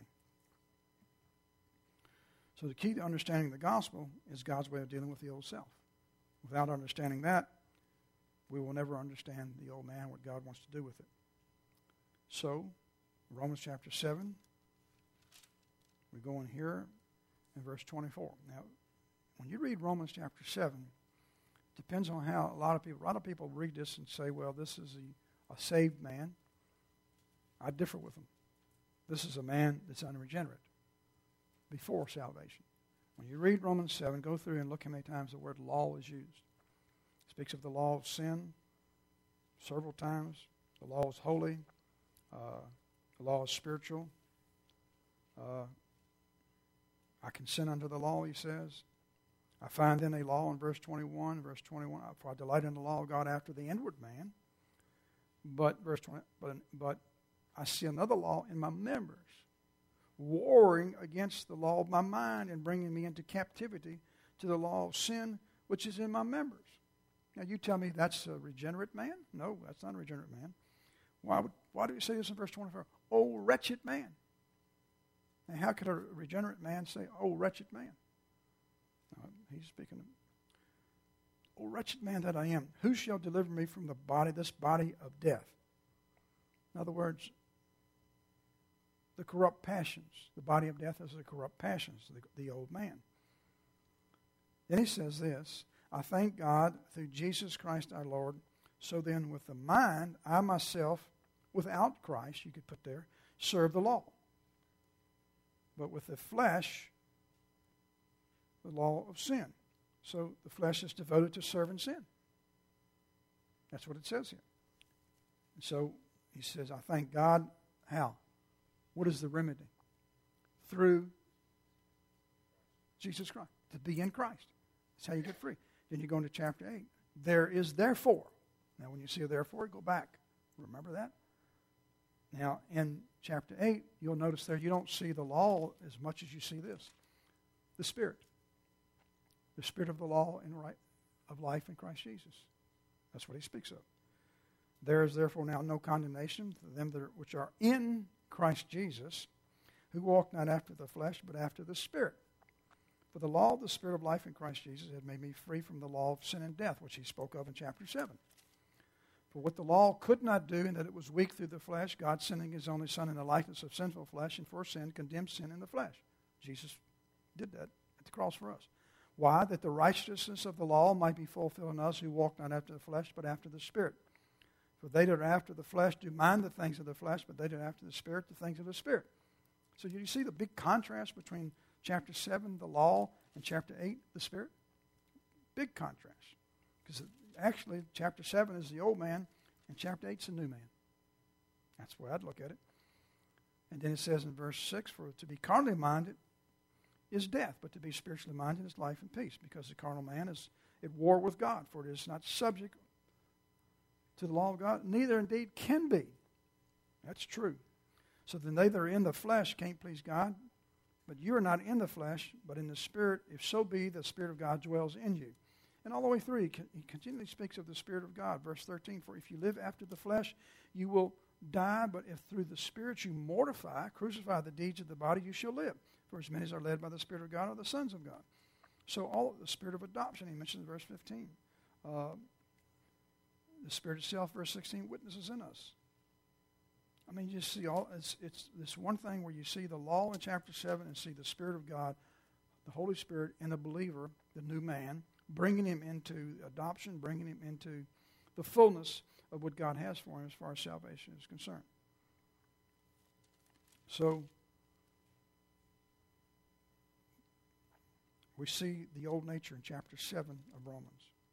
So the key to understanding the gospel is God's way of dealing with the old self. Without understanding that, we will never understand the old man, what God wants to do with it. So, Romans chapter seven, we go in here in verse twenty-four. Now, when you read Romans chapter seven, it depends on how a lot of people, a lot of people read this and say, well, this is a, a saved man. I differ with them. This is a man that's unregenerate before salvation. When you read Romans seven, go through and look how many times the word law is used. It speaks of the law of sin several times. The law is holy. Uh, the law is spiritual. Uh, I can sin under the law, he says. I find then a law in verse twenty-one. Verse twenty-one, for I delight in the law of God after the inward man. But verse twenty, but, but I see another law in my members, warring against the law of my mind and bringing me into captivity to the law of sin which is in my members. Now you tell me that's a regenerate man? No, that's not a regenerate man. Why would, why do you say this in verse twenty-four? Oh, wretched man. Now how could a regenerate man say, oh, wretched man? No, he's speaking of, oh, wretched man that I am, who shall deliver me from the body, this body of death? In other words, the corrupt passions. The body of death is the corrupt passions, the, the old man. Then he says this, I thank God through Jesus Christ our Lord. So then with the mind, I myself, without Christ, you could put there, serve the law. But with the flesh, the law of sin. So the flesh is devoted to serving sin. That's what it says here. And so he says, I thank God. How? What is the remedy? Through Jesus Christ. To be in Christ. That's how you get free. Then you go into chapter eight. There is therefore. Now when you see a therefore, go back. Remember that? Now in chapter eight, you'll notice there you don't see the law as much as you see this. The Spirit. The Spirit of the law and right of life in Christ Jesus. That's what he speaks of. There is therefore now no condemnation for them that are, which are in Christ Jesus, who walk not after the flesh, but after the Spirit. For the law of the Spirit of life in Christ Jesus had made me free from the law of sin and death, which he spoke of in chapter seven. For what the law could not do, in that it was weak through the flesh, God sending his only Son in the likeness of sinful flesh, and for sin condemned sin in the flesh. Jesus did that at the cross for us. Why? That the righteousness of the law might be fulfilled in us who walk not after the flesh, but after the Spirit. For they that are after the flesh do mind the things of the flesh, but they that are after the Spirit, the things of the Spirit. So you see the big contrast between chapter seven, the law, and chapter eight, the Spirit? Big contrast. Because actually, chapter seven is the old man, and chapter eight is the new man. That's the way I'd look at it. And then it says in verse six, for to be carnally minded is death, but to be spiritually minded is life and peace, because the carnal man is at war with God, for it is not subject to the law of God, neither indeed can be. That's true. So then they that are in the flesh can't please God, but you are not in the flesh, but in the Spirit, if so be the Spirit of God dwells in you. And all the way through, he, he continually speaks of the Spirit of God. Verse thirteen, for if you live after the flesh, you will die, but if through the Spirit you mortify, crucify the deeds of the body, you shall live. For as many as are led by the Spirit of God are the sons of God. So all the Spirit of adoption, he mentions in verse fifteen. Uh, the Spirit itself, verse sixteen, witnesses in us. I mean, you see, all it's, it's this one thing where you see the law in chapter seven and see the Spirit of God, the Holy Spirit in a believer, the new man, bringing him into adoption, bringing him into the fullness of what God has for him as far as salvation is concerned. So, we see the old nature in chapter seven of Romans.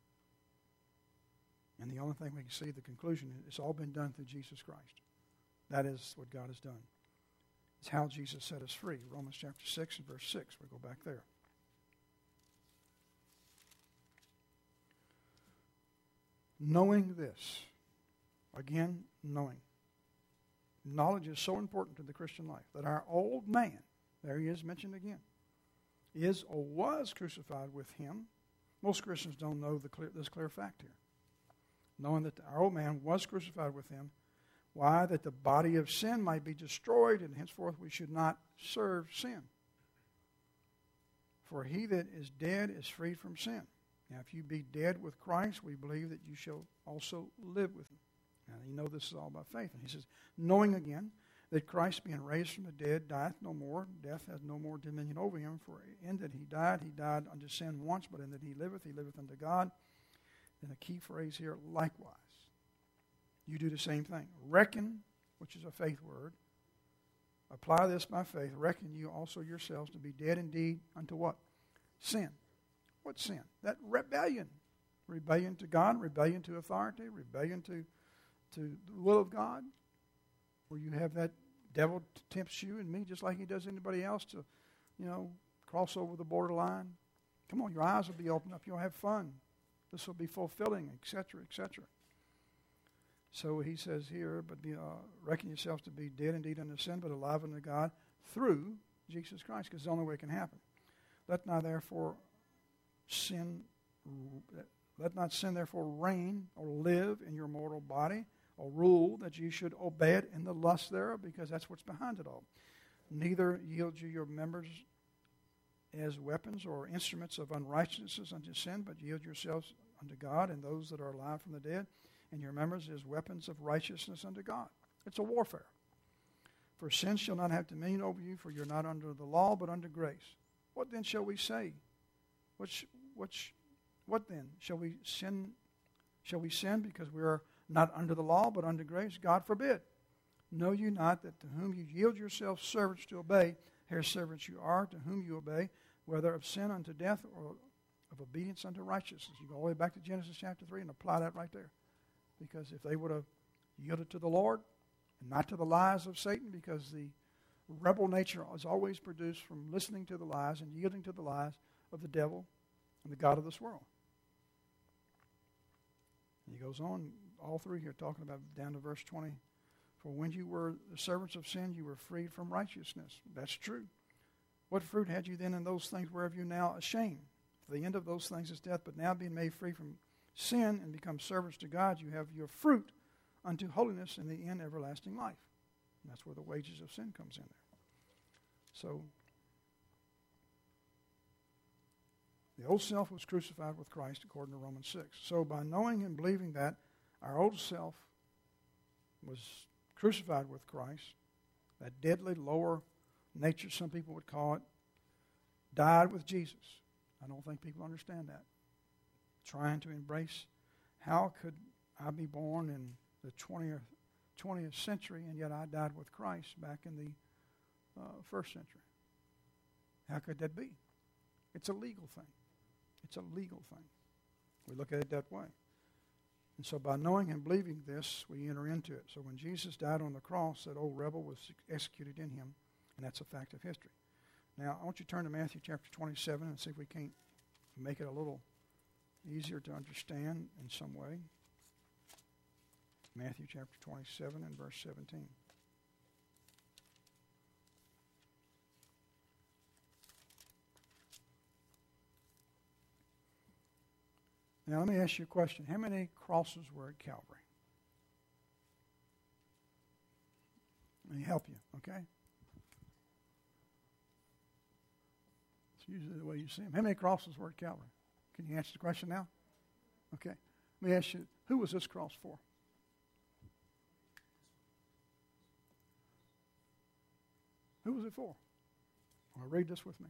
And the only thing we can see, the conclusion, is it's all been done through Jesus Christ. That is what God has done. It's how Jesus set us free. Romans chapter six and verse six. We'll go back there. Knowing this. Again, knowing. Knowledge is so important to the Christian life that our old man, there he is mentioned again, is or was crucified with him. Most Christians don't know the clear, this clear fact here. Knowing that our old man was crucified with him. Why? That the body of sin might be destroyed, and henceforth we should not serve sin. For he that is dead is freed from sin. Now, if you be dead with Christ, we believe that you shall also live with him. Now, you know this is all by faith. And he says, knowing again that Christ, being raised from the dead, dieth no more. Death has no more dominion over him. For in that he died, he died unto sin once, but in that he liveth, he liveth unto God. Then a key phrase here, likewise. You do the same thing. Reckon, which is a faith word. Apply this by faith. Reckon you also yourselves to be dead indeed unto what? Sin. What sin? That rebellion. Rebellion to God, rebellion to authority, rebellion to, to the will of God. Where you have that devil tempts you and me just like he does anybody else to, you know, cross over the borderline. Come on, your eyes will be opened up. You'll have fun. This will be fulfilling, et cetera, et cetera. So he says here, but be, uh, reckon yourselves to be dead indeed unto sin, but alive unto God through Jesus Christ, because it's the only way it can happen. Let not therefore sin, let not sin therefore reign or live in your mortal body, or rule that you should obey it in the lust thereof, because that's what's behind it all. Neither yield you your members as weapons or instruments of unrighteousness unto sin, but yield yourselves unto God and those that are alive from the dead, and your members as weapons of righteousness unto God. It's a warfare. For sin shall not have dominion over you, for you're not under the law, but under grace. What then shall we say? What, sh- what, sh- what then? Shall we sin? Shall we sin because we are not under the law, but under grace? God forbid. Know you not that to whom you yield yourselves servants to obey, here servants you are, to whom you obey, whether of sin unto death or of obedience unto righteousness. You go all the way back to Genesis chapter three and apply that right there. Because if they would have yielded to the Lord and not to the lies of Satan, because the rebel nature is always produced from listening to the lies and yielding to the lies of the devil and the god of this world. And he goes on all through here talking about down to verse twenty. For when you were the servants of sin, you were freed from righteousness. That's true. What fruit had you then in those things whereof you now ashamed? For the end of those things is death, but now being made free from sin and become servants to God, you have your fruit unto holiness, and the end everlasting life. And that's where the wages of sin comes in there. So, the old self was crucified with Christ according to Romans six. So by knowing and believing that our old self was crucified with Christ, that deadly lower nature, some people would call it, died with Jesus. I don't think people understand that. Trying to embrace, how could I be born in the twentieth, twentieth century and yet I died with Christ back in the uh, first century? How could that be? It's a legal thing. It's a legal thing. We look at it that way. And so by knowing and believing this, we enter into it. So when Jesus died on the cross, that old rebel was executed in him, and that's a fact of history. Now, I want you to turn to Matthew chapter twenty-seven and see if we can't make it a little easier to understand in some way. Matthew chapter twenty-seven and verse seventeen. Now, let me ask you a question. How many crosses were at Calvary? Let me help you, okay? It's usually the way you see them. How many crosses were at Calvary? Can you answer the question now? Okay. Let me ask you, who was this cross for? Who was it for? Well, read this with me.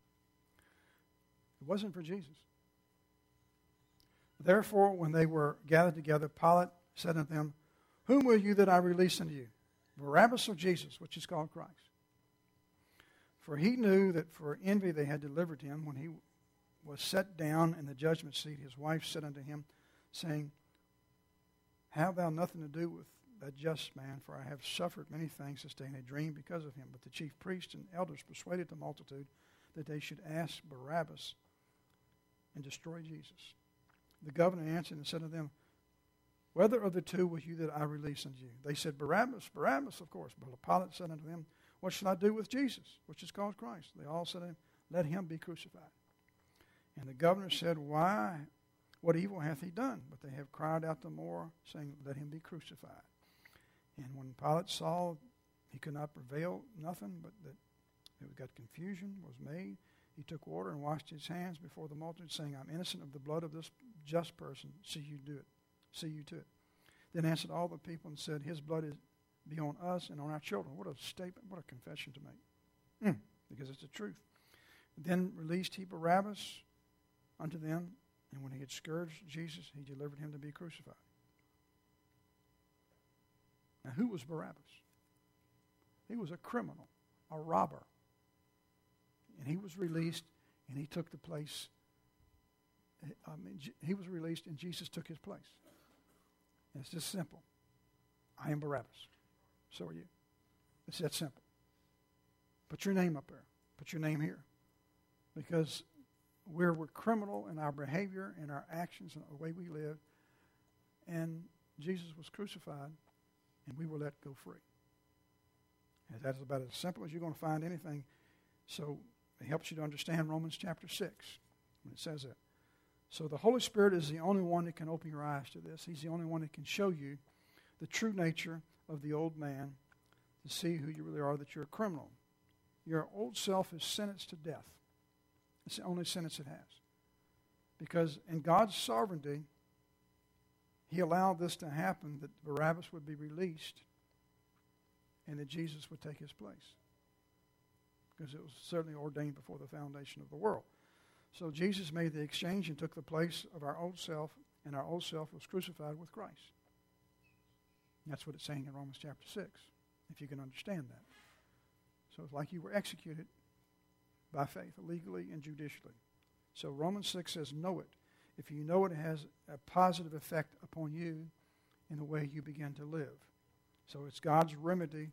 It wasn't for Jesus. Therefore, when they were gathered together, Pilate said unto them, Whom will you that I release unto you? Barabbas or Jesus, which is called Christ? For he knew that for envy they had delivered him. When he was set down in the judgment seat, his wife said unto him, saying, Have thou nothing to do with that just man, for I have suffered many things this day in a dream because of him. But the chief priests and elders persuaded the multitude that they should ask Barabbas and destroy Jesus. The governor answered and said to them, Whether of the two will you that I release unto you? They said, Barabbas, Barabbas, of course. But Pilate said unto them, What shall I do with Jesus, which is called Christ? They all said to him, Let him be crucified. And the governor said, Why? What evil hath he done? But they have cried out the more, saying, Let him be crucified. And when Pilate saw he could not prevail nothing, but that it got confusion was made, he took water and washed his hands before the multitude, saying, I'm innocent of the blood of this just person. See you do it. See you to it. Then answered all the people and said, His blood is be on us and on our children. What a statement, what a confession to make. Mm, because it's the truth. Then released he Barabbas unto them, and when he had scourged Jesus, he delivered him to be crucified. Now, who was Barabbas? He was a criminal, a robber. And he was released, and he took the place. I mean, he was released, and Jesus took his place. And it's just simple. I am Barabbas. So are you. It's that simple. Put your name up there. Put your name here. Because we're, we're criminal in our behavior and our actions and the way we live. And Jesus was crucified, and we were let go free. And that's about as simple as you're going to find anything. So it helps you to understand Romans chapter six when it says that. So the Holy Spirit is the only one that can open your eyes to this. He's the only one that can show you the true nature of the old man, to see who you really are, that you're a criminal. Your old self is sentenced to death. It's the only sentence it has. Because in God's sovereignty, he allowed this to happen, that Barabbas would be released and that Jesus would take his place. Because it was certainly ordained before the foundation of the world. So Jesus made the exchange and took the place of our old self, and our old self was crucified with Christ. And that's what it's saying in Romans chapter six, if you can understand that. So it's like you were executed by faith, legally and judicially. So Romans six says, know it. If you know it, it has a positive effect upon you in the way you begin to live. So it's God's remedy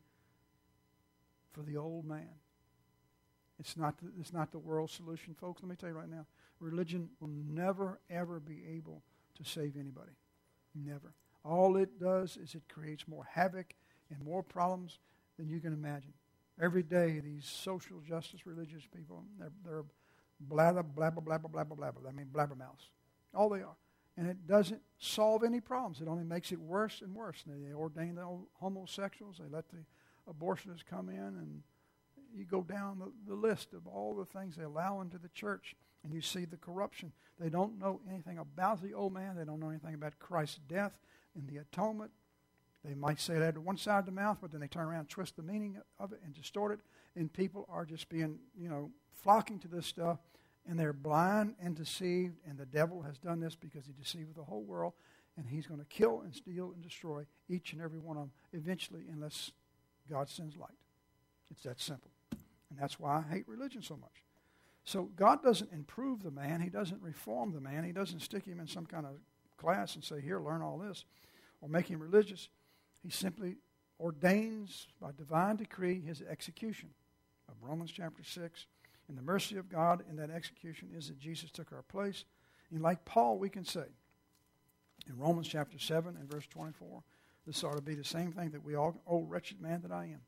for the old man. It's not the, it's not the world's solution, folks. Let me tell you right now, religion will never, ever be able to save anybody. Never. All it does is it creates more havoc and more problems than you can imagine. Every day, these social justice religious people, they're, they're blabber, blabber, blabber, blabber, blabber. I mean, blabbermouths. All they are. And it doesn't solve any problems. It only makes it worse and worse. They, they ordain the homosexuals. They let the abortionists come in, and you go down the, the list of all the things they allow into the church, and you see the corruption. They don't know anything about the old man. They don't know anything about Christ's death and the atonement. They might say that to one side of the mouth, but then they turn around and twist the meaning of it and distort it, and people are just being, you know, flocking to this stuff, and they're blind and deceived, and the devil has done this because he deceived the whole world, and he's going to kill and steal and destroy each and every one of them eventually, unless God sends light. It's that simple. And that's why I hate religion so much. So God doesn't improve the man. He doesn't reform the man. He doesn't stick him in some kind of class and say, here, learn all this, or make him religious. He simply ordains by divine decree his execution of Romans chapter six. And the mercy of God in that execution is that Jesus took our place. And like Paul, we can say in Romans chapter seven and verse twenty-four, this ought to be the same thing that we all, oh, wretched man that I am.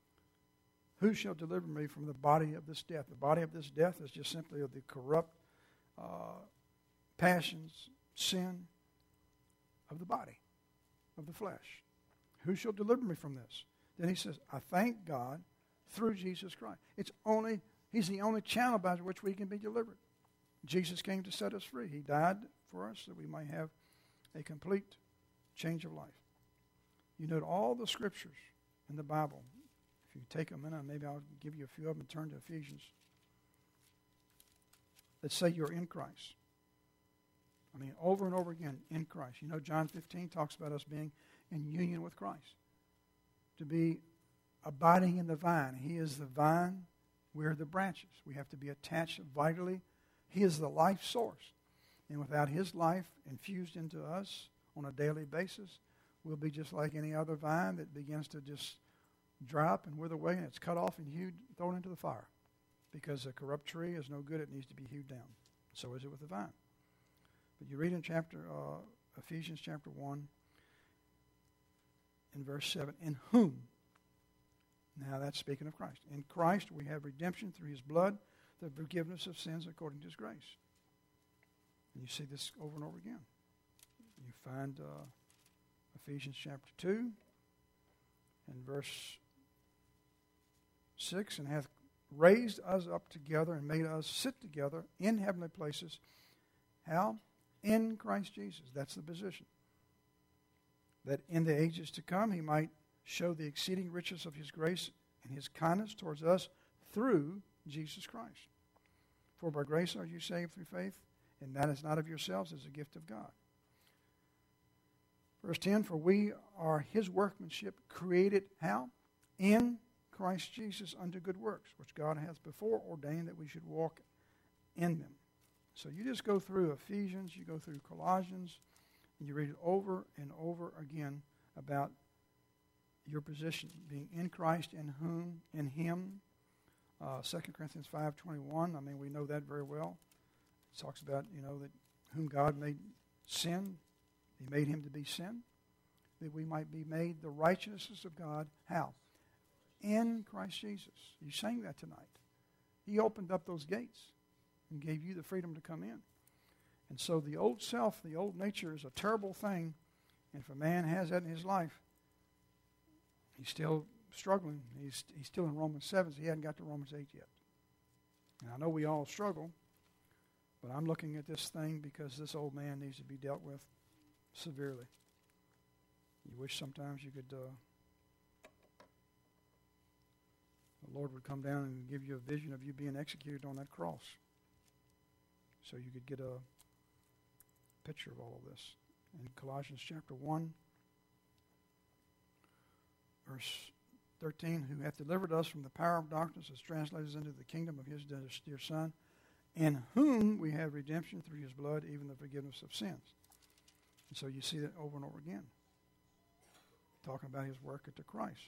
Who shall deliver me from the body of this death? The body of this death is just simply of the corrupt uh, passions, sin of the body, of the flesh. Who shall deliver me from this? Then he says, I thank God through Jesus Christ. It's only, he's the only channel by which we can be delivered. Jesus came to set us free. He died for us that we might have a complete change of life. You know, all the scriptures in the Bible, if you take a minute, maybe I'll give you a few of them and turn to Ephesians, that say you're in Christ. I mean, over and over again, in Christ. You know, John fifteen talks about us being in union with Christ. To be abiding in the vine. He is the vine, we're the branches. We have to be attached vitally. He is the life source. And without his life infused into us on a daily basis, we'll be just like any other vine that begins to just dry up and wither away, and it's cut off and hewed, thrown into the fire. Because a corrupt tree is no good, it needs to be hewed down. So is it with the vine. But you read in chapter uh, Ephesians chapter one, in verse seven, in whom, now that's speaking of Christ, in Christ we have redemption through his blood, the forgiveness of sins according to his grace. And you see this over and over again. You find uh, Ephesians chapter two, and verse six, and hath raised us up together and made us sit together in heavenly places. How? In Christ Jesus. That's the position. That in the ages to come he might show the exceeding riches of his grace and his kindness towards us through Jesus Christ. For by grace are you saved through faith, and that is not of yourselves, it's a gift of God. Verse ten, for we are his workmanship, created how? In Christ Jesus unto good works, which God hath before ordained that we should walk in them. So you just go through Ephesians, you go through Colossians, and you read it over and over again about your position, being in Christ, in whom, in him. Uh, Second Corinthians five twenty-one, I mean, we know that very well. It talks about, you know, that whom God made sin, he made him to be sin, that we might be made the righteousness of God. How? In Christ Jesus. You sang that tonight. He opened up those gates and gave you the freedom to come in. And so the old self, the old nature is a terrible thing. And if a man has that in his life, he's still struggling. He's, he's still in Romans seven. So he hadn't got to Romans eight yet. And I know we all struggle, but I'm looking at this thing because this old man needs to be dealt with severely. You wish sometimes you could, uh, the Lord would come down and give you a vision of you being executed on that cross, so you could get a picture of all of this. In Colossians chapter one, verse thirteen, who hath delivered us from the power of darkness, has translated us into the kingdom of his dear Son, in whom we have redemption through his blood, even the forgiveness of sins. And so you see that over and over again, talking about his work at the Christ.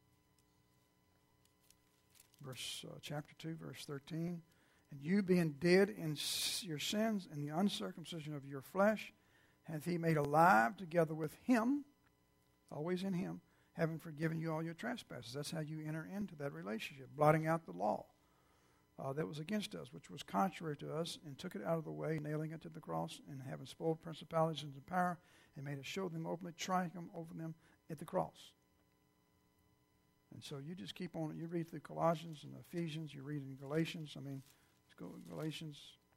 Verse uh, chapter two, verse thirteen, and you being dead in your sins and the uncircumcision of your flesh, hath he made alive together with him, always in him, having forgiven you all your trespasses. That's how you enter into that relationship, blotting out the law uh, that was against us, which was contrary to us, and took it out of the way, nailing it to the cross, and having spoiled principalities and power, and made us show them openly, triumph over them at the cross. And so you just keep on, you read through Colossians and Ephesians, you read in Galatians. I mean, let's go to Galatians,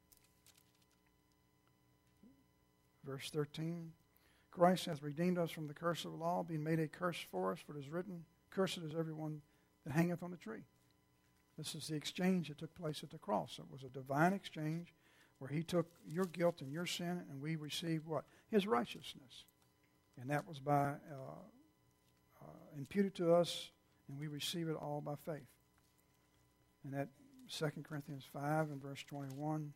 verse thirteen. Christ hath redeemed us from the curse of the law, being made a curse for us, for it is written, cursed is everyone that hangeth on the tree. This is the exchange that took place at the cross. It was a divine exchange where he took your guilt and your sin, and we received what? His righteousness. And that was by uh, uh, imputed to us, and we receive it all by faith. And that Second Corinthians five and verse twenty-one,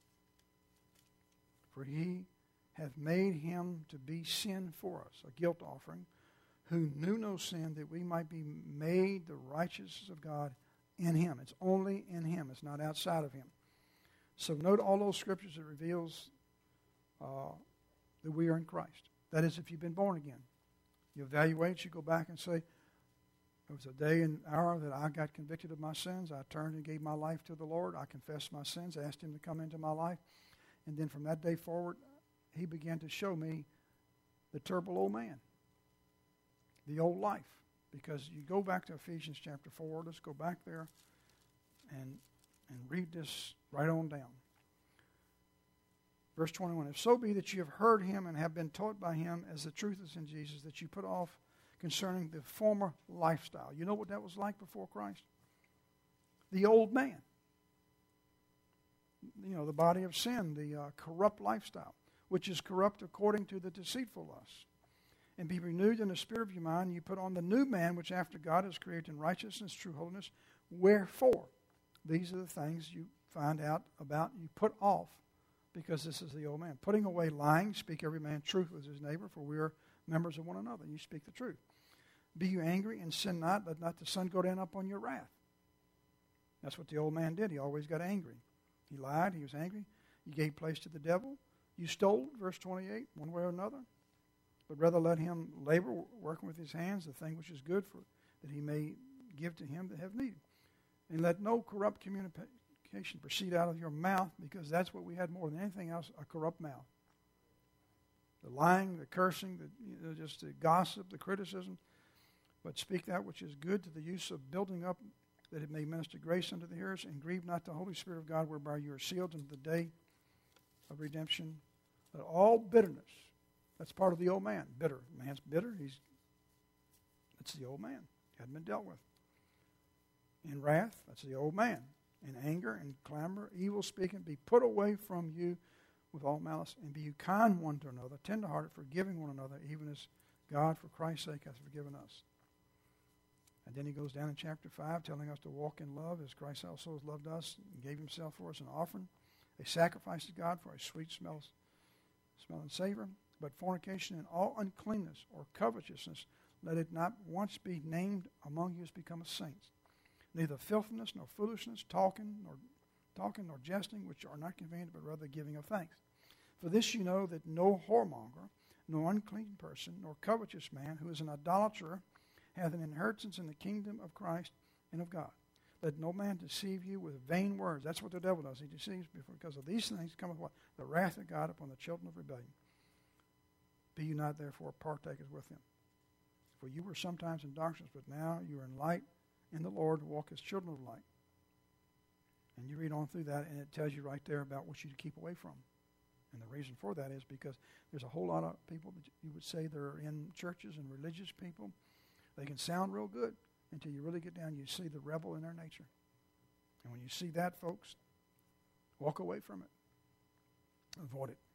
for he hath made him to be sin for us, a guilt offering, who knew no sin, that we might be made the righteousness of God in him. It's only in him. It's not outside of him. So note all those scriptures that reveals uh, that we are in Christ. That is, if you've been born again. You evaluate, you go back and say, it was a day and hour that I got convicted of my sins. I turned and gave my life to the Lord. I confessed my sins, asked him to come into my life. And then from that day forward, he began to show me the terrible old man, the old life. Because you go back to Ephesians chapter four, let's go back there and, and read this right on down. Verse twenty-one, if so be that you have heard him and have been taught by him as the truth is in Jesus, that you put off concerning the former lifestyle. You know what that was like before Christ? The old man. You know, the body of sin, the uh, corrupt lifestyle, which is corrupt according to the deceitful lust. And be renewed in the spirit of your mind, and you put on the new man, which after God is created in righteousness, true holiness. Wherefore, these are the things you find out about, you put off, because this is the old man. Putting away lying, speak every man truth with his neighbor, for we are members of one another. You speak the truth. Be you angry and sin not, let not the sun go down upon your wrath. That's what the old man did. He always got angry. He lied. He was angry. You gave place to the devil. You stole, verse twenty-eight, one way or another. But rather let him labor, working with his hands, the thing which is good, for that he may give to him that have need. And let no corrupt communication proceed out of your mouth, because that's what we had more than anything else, a corrupt mouth. The lying, the cursing, the, you know, just the gossip, the criticism. But speak that which is good to the use of building up, that it may minister grace unto the hearers, and grieve not the Holy Spirit of God, whereby you are sealed unto the day of redemption. Let all bitterness, that's part of the old man, bitter. Man's bitter. He's That's the old man. Hadn't been dealt with. In wrath, that's the old man. In anger and clamor, evil speaking, be put away from you with all malice, and be you kind one to another, tenderhearted, forgiving one another, even as God, for Christ's sake, hath forgiven us. And then he goes down in chapter five, telling us to walk in love as Christ also has loved us and gave himself for us an offering, a sacrifice to God for a sweet smell, smell and savor. But fornication and all uncleanness or covetousness, let it not once be named among you as becometh saints. Neither filthiness nor foolishness, talking nor talking nor jesting, which are not convenient, but rather giving of thanks. For this you know that no whoremonger, no unclean person, nor covetous man, who is an idolater, hath an inheritance in the kingdom of Christ and of God. Let no man deceive you with vain words. That's what the devil does. He deceives before, because of these things cometh what? The wrath of God upon the children of rebellion. Be you not therefore partakers with him. For you were sometimes in darkness, but now you are in light in the Lord, walk as children of light. And you read on through that, and it tells you right there about what you to keep away from. And the reason for that is because there's a whole lot of people that you would say they're in churches and religious people. They can sound real good until you really get down, you see the rebel in their nature. And when you see that, folks, walk away from it. Avoid it.